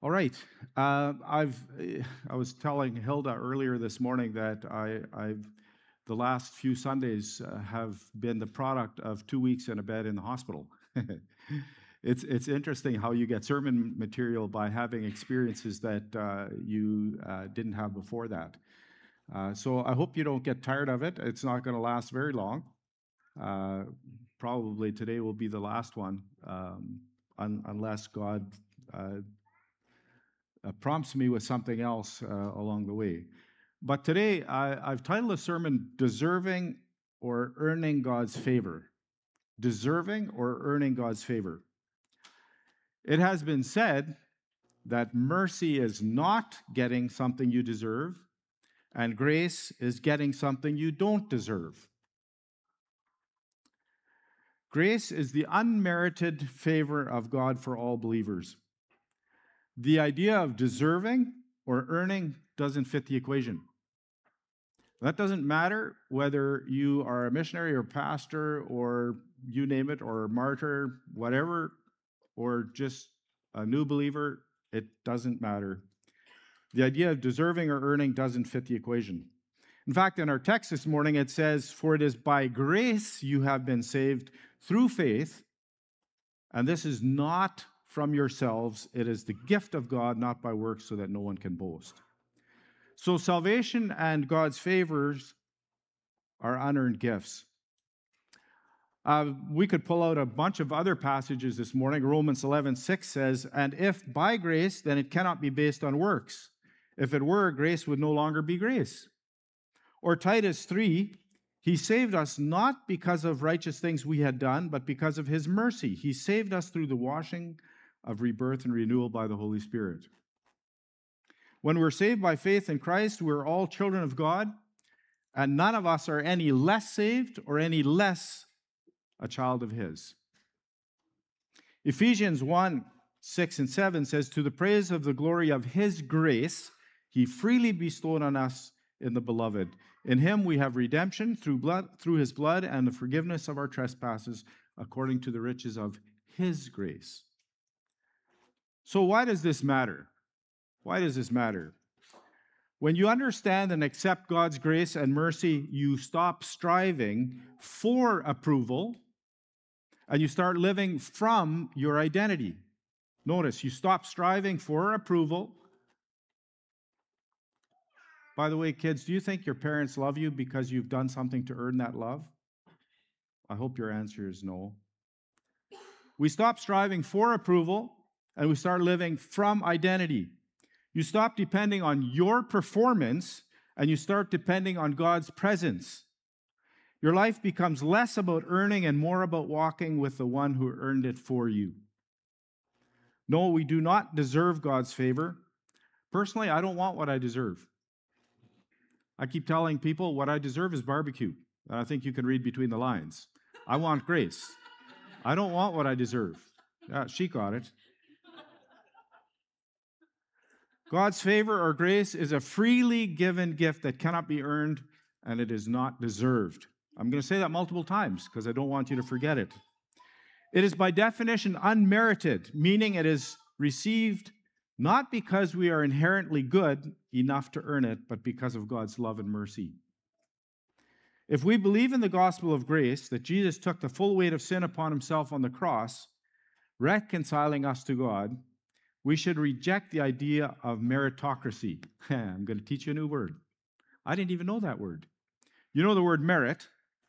All right. I was telling Hilda earlier this morning that I've the last few Sundays have been the product of 2 weeks in a bed in the hospital. It's interesting how you get sermon material by having experiences that you didn't have before that. So I hope you don't get tired of it. It's not going to last very long. Uh, Probably today will be the last one, unless God prompts me with something else along the way. But today, I've titled the sermon, Deserving or Earning God's Favor. Deserving or Earning God's Favor. It has been said that mercy is not getting something you deserve, and grace is getting something you don't deserve. Grace is the unmerited favor of God for all believers. The idea of deserving or earning doesn't fit the equation. That doesn't matter whether you are a missionary or pastor or you name it, or a martyr, whatever, or just a new believer, it doesn't matter. The idea of deserving or earning doesn't fit the equation. In fact, in our text this morning, it says, "For it is by grace you have been saved through faith, and this is not from yourselves. It is the gift of God, not by works, so that no one can boast." So salvation and God's favors are unearned gifts. We could pull out a bunch of other passages this morning. Romans 11:6 says, "And if by grace, then it cannot be based on works. If it were, grace would no longer be grace." Or Titus 3, "He saved us not because of righteous things we had done, but because of his mercy. He saved us through the washing of rebirth and renewal by the Holy Spirit." When we're saved by faith in Christ, we're all children of God, and none of us are any less saved or any less a child of his. Ephesians 1:6-7 says, "To the praise of the glory of his grace, he freely bestowed on us in the beloved. In him we have redemption through his blood and the forgiveness of our trespasses according to the riches of his grace." So why does this matter? Why does this matter? When you understand and accept God's grace and mercy, you stop striving for approval and you start living from your identity. Notice, you stop striving for approval. By the way, kids, do you think your parents love you because you've done something to earn that love? I hope your answer is no. We stop striving for approval and we start living from identity. You stop depending on your performance and you start depending on God's presence. Your life becomes less about earning and more about walking with the one who earned it for you. No, we do not deserve God's favor. Personally, I don't want what I deserve. I keep telling people what I deserve is barbecue. And I think you can read between the lines. I want grace. I don't want what I deserve. She got it. God's favor or grace is a freely given gift that cannot be earned, and it is not deserved. I'm going to say that multiple times because I don't want you to forget it. It is by definition unmerited, meaning it is received not because we are inherently good enough to earn it, but because of God's love and mercy. If we believe in the gospel of grace, that Jesus took the full weight of sin upon himself on the cross, reconciling us to God, we should reject the idea of meritocracy. I'm going to teach you a new word. I didn't even know that word. You know the word merit?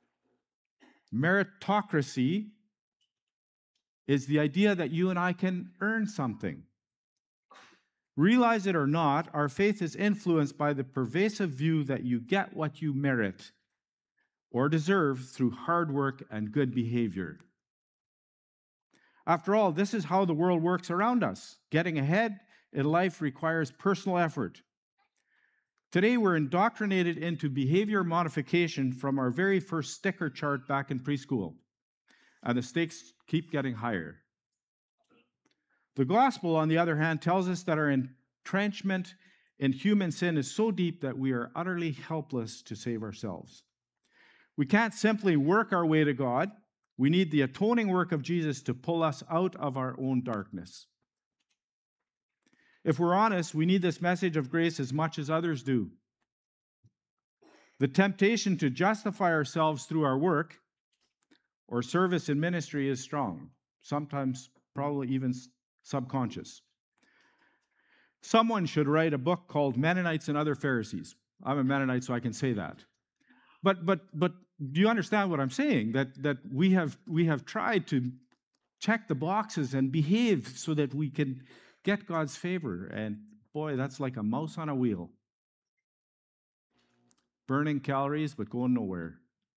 Meritocracy is the idea that you and I can earn something. Realize it or not, our faith is influenced by the pervasive view that you get what you merit or deserve through hard work and good behavior. After all, this is how the world works around us. Getting ahead in life requires personal effort. Today, we're indoctrinated into behavior modification from our very first sticker chart back in preschool, and the stakes keep getting higher. The gospel, on the other hand, tells us that our entrenchment in human sin is so deep that we are utterly helpless to save ourselves. We can't simply work our way to God. We need the atoning work of Jesus to pull us out of our own darkness. If we're honest, we need this message of grace as much as others do. The temptation to justify ourselves through our work or service in ministry is strong, sometimes probably even subconscious. Someone should write a book called Mennonites and Other Pharisees. I'm a Mennonite, so I can say that. But do you understand what I'm saying? That we have tried to check the boxes and behave so that we can get God's favor. And boy, that's like a mouse on a wheel. Burning calories, but going nowhere.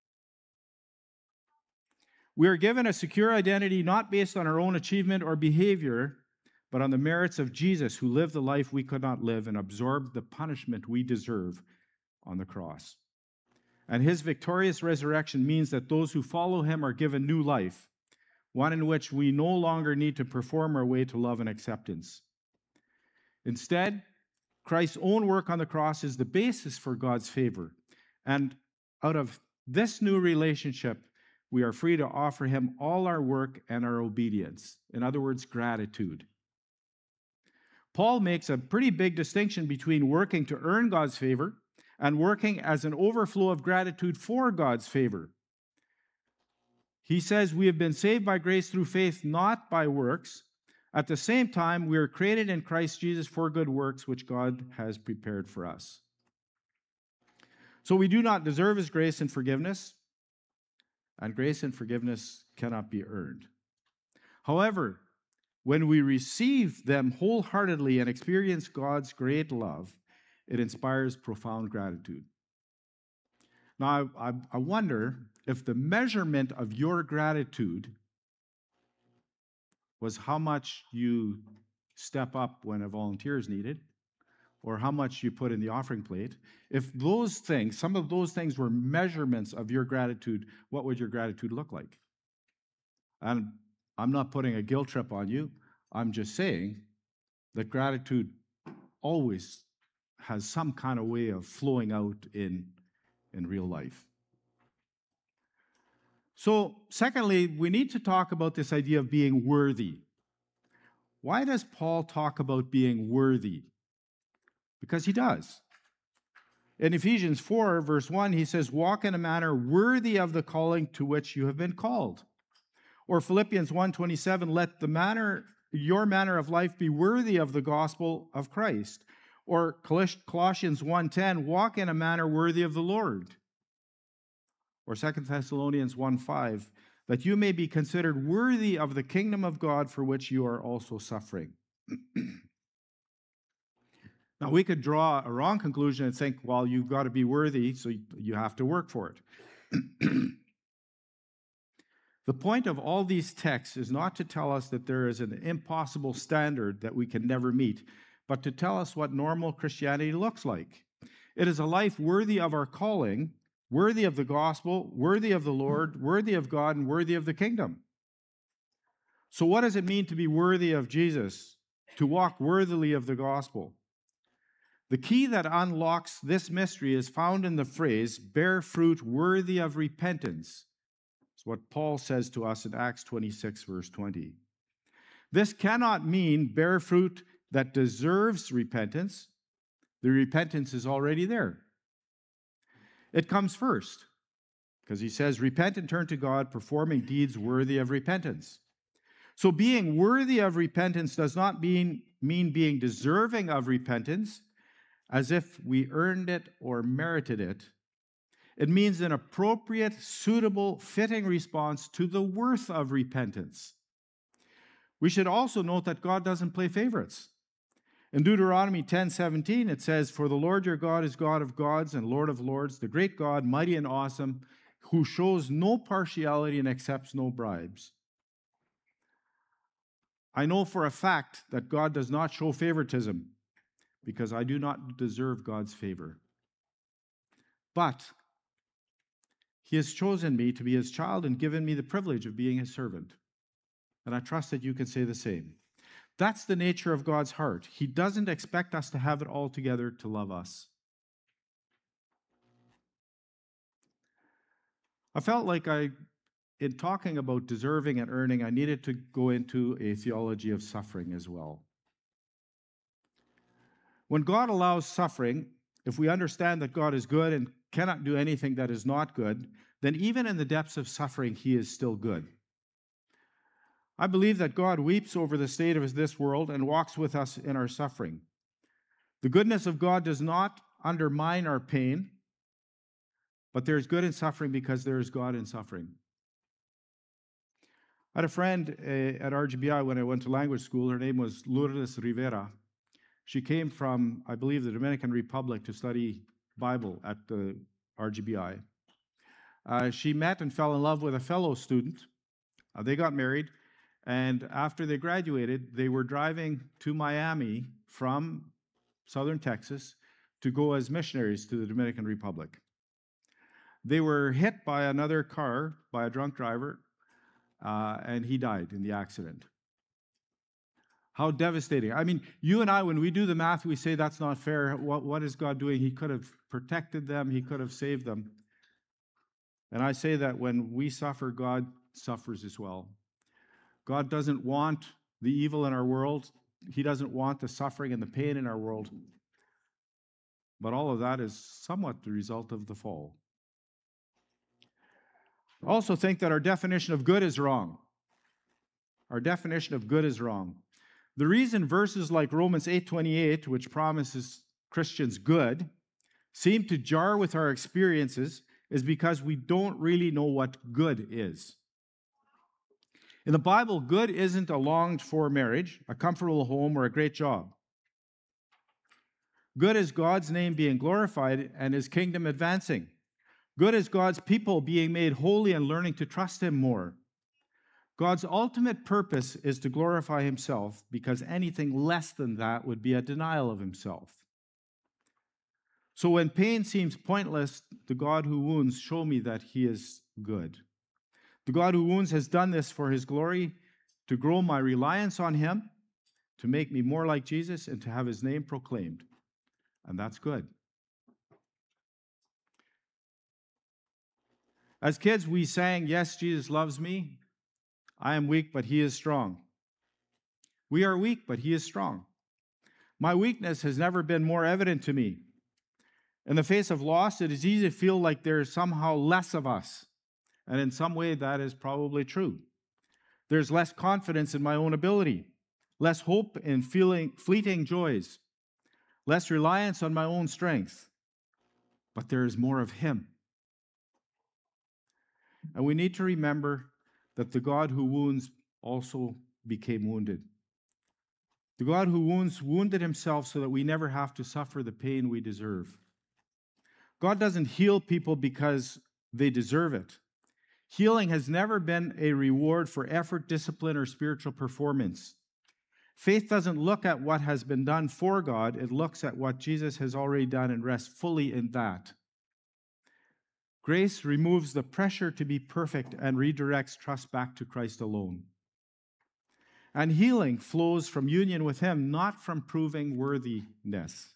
We are given a secure identity not based on our own achievement or behavior, but on the merits of Jesus, who lived the life we could not live and absorbed the punishment we deserve on the cross. And his victorious resurrection means that those who follow him are given new life, one in which we no longer need to perform our way to love and acceptance. Instead, Christ's own work on the cross is the basis for God's favor. And out of this new relationship, we are free to offer him all our work and our obedience. In other words, gratitude. Paul makes a pretty big distinction between working to earn God's favor and working as an overflow of gratitude for God's favor. He says we have been saved by grace through faith, not by works. At the same time, we are created in Christ Jesus for good works, which God has prepared for us. So we do not deserve his grace and forgiveness, and grace and forgiveness cannot be earned. However, when we receive them wholeheartedly and experience God's great love, it inspires profound gratitude. Now, I wonder if the measurement of your gratitude was how much you step up when a volunteer is needed, or how much you put in the offering plate. If those things, some of those things were measurements of your gratitude, what would your gratitude look like? And I'm not putting a guilt trip on you. I'm just saying that gratitude always has some kind of way of flowing out in real life. So, secondly, we need to talk about this idea of being worthy. Why does Paul talk about being worthy? Because he does. In Ephesians 4, verse 1, he says, "Walk in a manner worthy of the calling to which you have been called." Or Philippians 1:27, "Let your manner of life be worthy of the gospel of Christ." Or Colossians 1:10, "Walk in a manner worthy of the Lord." Or 2 Thessalonians 1:5, "That you may be considered worthy of the kingdom of God for which you are also suffering." Now, we could draw a wrong conclusion and think, well, you've got to be worthy, so you have to work for it. The point of all these texts is not to tell us that there is an impossible standard that we can never meet, but to tell us what normal Christianity looks like. It is a life worthy of our calling, worthy of the gospel, worthy of the Lord, worthy of God, and worthy of the kingdom. So what does it mean to be worthy of Jesus, to walk worthily of the gospel? The key that unlocks this mystery is found in the phrase, "bear fruit worthy of repentance." It's what Paul says to us in Acts 26, verse 20. This cannot mean bear fruit that deserves repentance. The repentance is already there. It comes first, because he says, "Repent and turn to God, performing deeds worthy of repentance." So being worthy of repentance does not mean being deserving of repentance, as if we earned it or merited it. It means an appropriate, suitable, fitting response to the worth of repentance. We should also note that God doesn't play favorites. In Deuteronomy 10:17, it says, "For the Lord your God is God of gods and Lord of lords, the great God, mighty and awesome, who shows no partiality and accepts no bribes." I know for a fact that God does not show favoritism, because I do not deserve God's favor. But he has chosen me to be his child and given me the privilege of being his servant. And I trust that you can say the same. That's the nature of God's heart. He doesn't expect us to have it all together to love us. I felt like in talking about deserving and earning, I needed to go into a theology of suffering as well. When God allows suffering, if we understand that God is good and cannot do anything that is not good, then even in the depths of suffering, he is still good. I believe that God weeps over the state of this world and walks with us in our suffering. The goodness of God does not undermine our pain, but there is good in suffering because there is God in suffering. I had a friend at RGBI when I went to language school. Her name was Lourdes Rivera. She came from, I believe, the Dominican Republic to study Bible at the RGBI. She met and fell in love with a fellow student. They got married, and after they graduated, they were driving to Miami from southern Texas to go as missionaries to the Dominican Republic. They were hit by another car, by a drunk driver, and he died in the accident. How devastating. I mean, you and I, when we do the math, we say that's not fair. What is God doing? He could have protected them. He could have saved them. And I say that when we suffer, God suffers as well. God doesn't want the evil in our world. He doesn't want the suffering and the pain in our world. But all of that is somewhat the result of the fall. I also think that our definition of good is wrong. Our definition of good is wrong. The reason verses like Romans 8:28, which promises Christians good, seem to jar with our experiences is because we don't really know what good is. In the Bible, good isn't a longed-for marriage, a comfortable home, or a great job. Good is God's name being glorified and his kingdom advancing. Good is God's people being made holy and learning to trust him more. God's ultimate purpose is to glorify himself, because anything less than that would be a denial of himself. So when pain seems pointless, the God who wounds shows me that he is good. The God who wounds has done this for his glory, to grow my reliance on him, to make me more like Jesus, and to have his name proclaimed. And that's good. As kids, we sang, "Yes, Jesus loves me. I am weak, but he is strong." We are weak, but he is strong. My weakness has never been more evident to me. In the face of loss, it is easy to feel like there is somehow less of us. And in some way, that is probably true. There's less confidence in my own ability, less hope in fleeting joys, less reliance on my own strength. But there is more of him. And we need to remember that the God who wounds also became wounded. The God who wounds wounded himself so that we never have to suffer the pain we deserve. God doesn't heal people because they deserve it. Healing has never been a reward for effort, discipline, or spiritual performance. Faith doesn't look at what has been done for God. It looks at what Jesus has already done and rests fully in that. Grace removes the pressure to be perfect and redirects trust back to Christ alone. And healing flows from union with him, not from proving worthiness.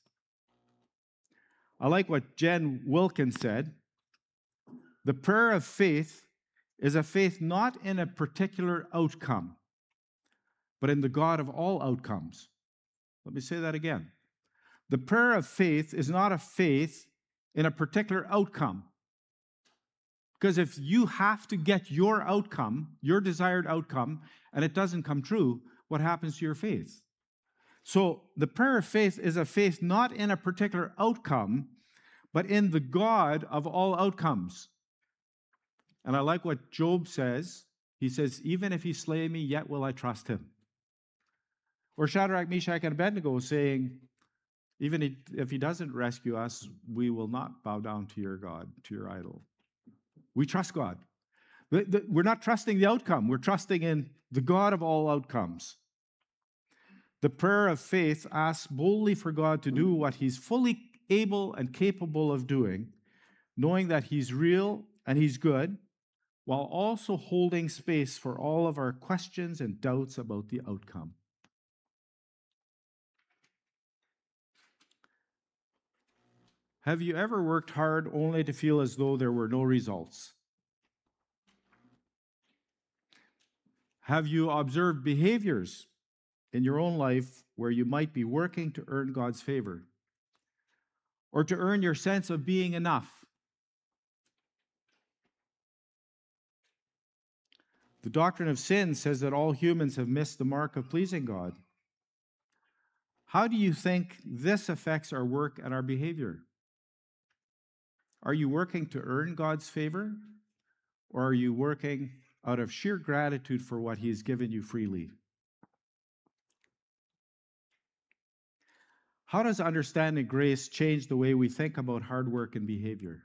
I like what Jen Wilkins said. The prayer of faith is a faith not in a particular outcome, but in the God of all outcomes. Let me say that again. The prayer of faith is not a faith in a particular outcome. Because if you have to get your outcome, your desired outcome, and it doesn't come true, what happens to your faith? So the prayer of faith is a faith not in a particular outcome, but in the God of all outcomes. And I like what Job says. He says, "Even if he slay me, yet will I trust him." Or Shadrach, Meshach, and Abednego saying, "Even if he doesn't rescue us, we will not bow down to your God, to your idol." We trust God. We're not trusting the outcome. We're trusting in the God of all outcomes. The prayer of faith asks boldly for God to do what he's fully able and capable of doing, knowing that he's real and he's good, while also holding space for all of our questions and doubts about the outcome. Have you ever worked hard only to feel as though there were no results? Have you observed behaviors in your own life where you might be working to earn God's favor or to earn your sense of being enough? The doctrine of sin says that all humans have missed the mark of pleasing God. How do you think this affects our work and our behavior? Are you working to earn God's favor, or are you working out of sheer gratitude for what He has given you freely? How does understanding grace change the way we think about hard work and behavior?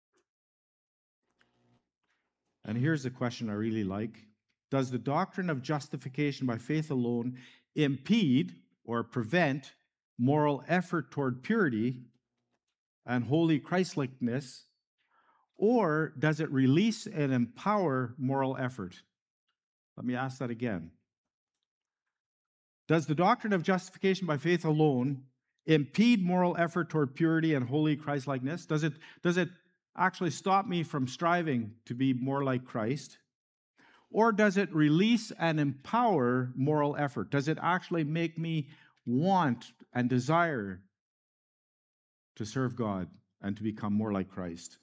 And here's the question I really like. Does the doctrine of justification by faith alone impede or prevent moral effort toward purity and holy Christlikeness, or does it release and empower moral effort? Let me ask that again. Does the doctrine of justification by faith alone impede moral effort toward purity and holy Christlikeness? Does it actually stop me from striving to be more like Christ? Or does it release and empower moral effort? Does it actually make me want and desire to serve God and to become more like Christ?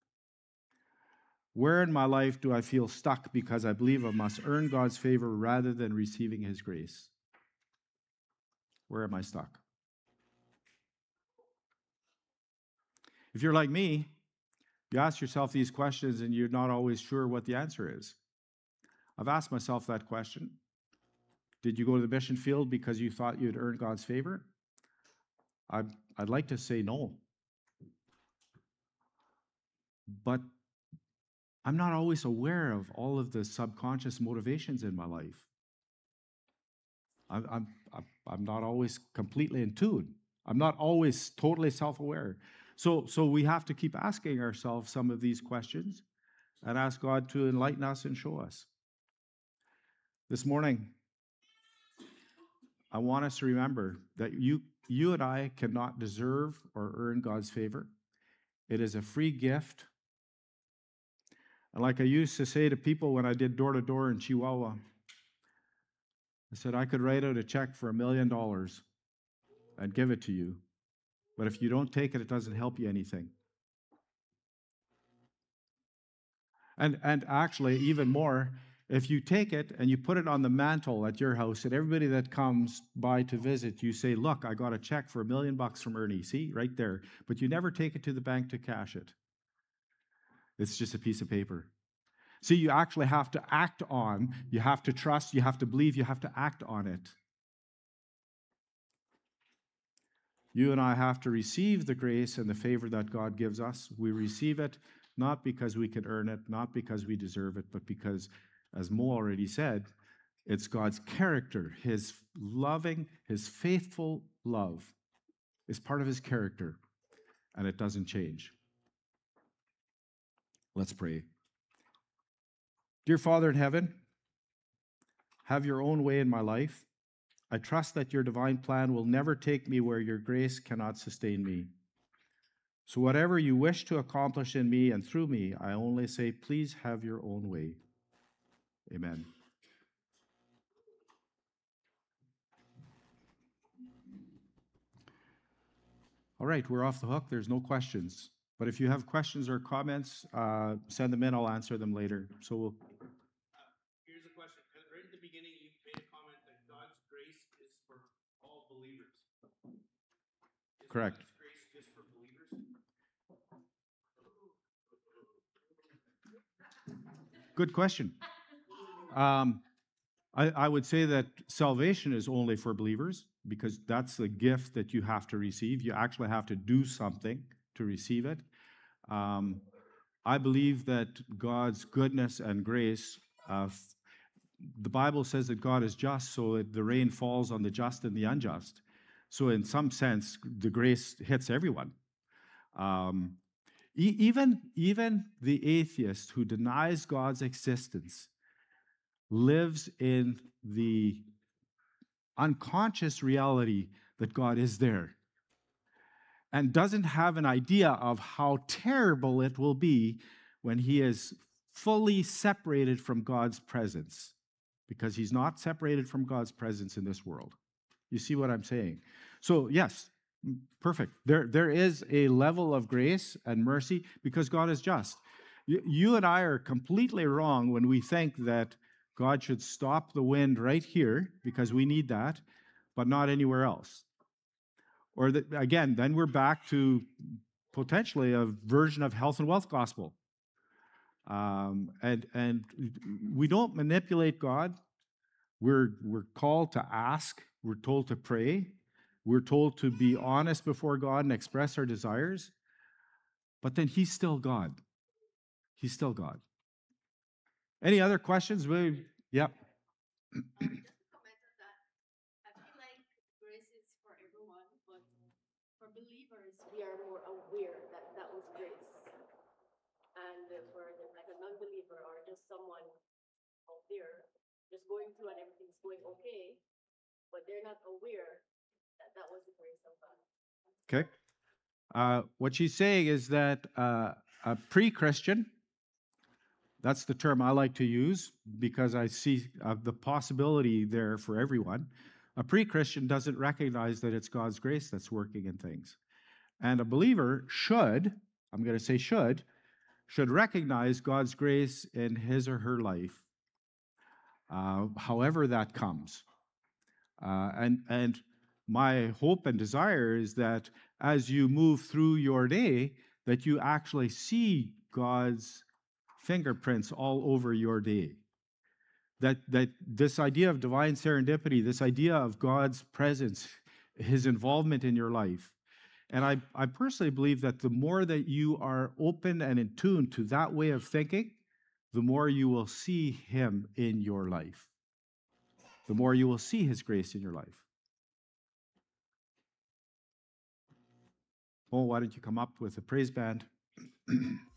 Where in my life do I feel stuck because I believe I must earn God's favor rather than receiving His grace? Where am I stuck? If you're like me, you ask yourself these questions and you're not always sure what the answer is. I've asked myself that question. Did you go to the mission field because you thought you'd earn God's favor? I'd like to say no. But I'm not always aware of all of the subconscious motivations in my life. I'm not always completely in tune. I'm not always totally self-aware. So we have to keep asking ourselves some of these questions and ask God to enlighten us and show us. This morning, I want us to remember that you and I cannot deserve or earn God's favor. It is a free gift. And like I used to say to people when I did door-to-door in Chihuahua, I said, I could write out a check for $1 million and give it to you, but if you don't take it, it doesn't help you anything. And actually, even more, if you take it and you put it on the mantle at your house, and everybody that comes by to visit, you say, look, I got a check for $1 million from Ernie. See, right there. But you never take it to the bank to cash it. It's just a piece of paper. See, you actually have to act on, you have to trust, you have to believe, you have to act on it. You and I have to receive the grace and the favor that God gives us. We receive it not because we can earn it, not because we deserve it, but because, as Mo already said, it's God's character. His loving, His faithful love is part of His character, and it doesn't change. Let's pray. Dear Father in heaven, have your own way in my life. I trust that your divine plan will never take me where your grace cannot sustain me. So whatever you wish to accomplish in me and through me, I only say, please have your own way. Amen. All right, we're off the hook. There's no questions. But if you have questions or comments, send them in. I'll answer them later. So we'll... Here's a question. Right at the beginning, you made a comment that God's grace is for all believers. Is Correct. God's grace just for believers? Good question. I would say that salvation is only for believers because that's the gift that you have to receive. You actually have to do something to receive it. I believe that God's goodness and grace, the Bible says that God is just, so the rain falls on the just and the unjust. So in some sense, the grace hits everyone. Even the atheist who denies God's existence lives in the unconscious reality that God is there and doesn't have an idea of how terrible it will be when he is fully separated from God's presence. because he's not separated from God's presence in this world. You see what I'm saying? So, yes, perfect. There is a level of grace and mercy because God is just. You and I are completely wrong when we think that God should stop the wind right here because we need that, but not anywhere else. Or that, again, then we're back to potentially a version of health and wealth gospel. And we don't manipulate God. We're called to ask. We're told to pray. We're told to be honest before God and express our desires. But then he's still God. He's still God. Any other questions? Yep. Just to comment on that, I feel like grace is for everyone, but for believers, we are more aware that that was grace. And for like a non-believer or just someone out there just going through and everything's going okay, but they're not aware that that was the grace of God. Okay. What she's saying is that a pre-Christian, that's the term I like to use because I see the possibility there for everyone. A pre-Christian doesn't recognize that it's God's grace that's working in things. And a believer should, I'm going to say should recognize God's grace in his or her life, however that comes. And my hope and desire is that as you move through your day, that you actually see God's fingerprints all over your day. That this idea of divine serendipity, this idea of God's presence, his involvement in your life. And I personally believe that the more that you are open and in tune to that way of thinking, the more you will see him in your life. The more you will see his grace in your life. Oh, why don't you come up with a praise band?